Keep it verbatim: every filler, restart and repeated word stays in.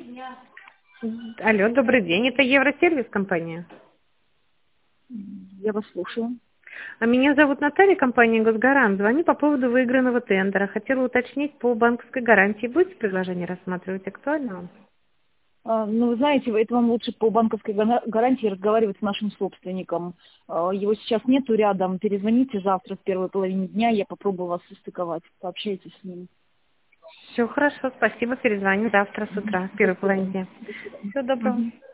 Алло, добрый день. Это Евросервис компания. Я вас слушаю. А меня зовут Наталья, компания «Госгарант». Звоню по поводу выигранного тендера. Хотела уточнить по банковской гарантии. Будете предложение рассматривать? Актуально вам? А, Ну, вы знаете, это вам лучше по банковской гана- гарантии разговаривать с нашим собственником. А, Его сейчас нету рядом. Перезвоните завтра в первой половине дня, я попробую вас состыковать. Пообщайтесь с ним. Все хорошо, спасибо. Перезвоню завтра с утра, в первой До свидания. половине дня. До свидания. Всего доброго. Мгм.